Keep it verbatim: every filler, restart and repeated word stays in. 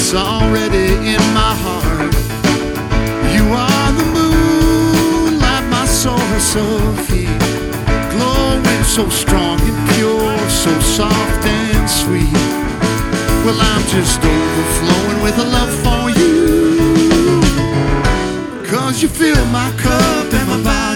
it's already in my heart. You are the moonlight, my soul, Sophie, glowing so strong and pure, so soft and sweet. Well, I'm just overflowing with a love for you, 'cause you fill my cup and my body.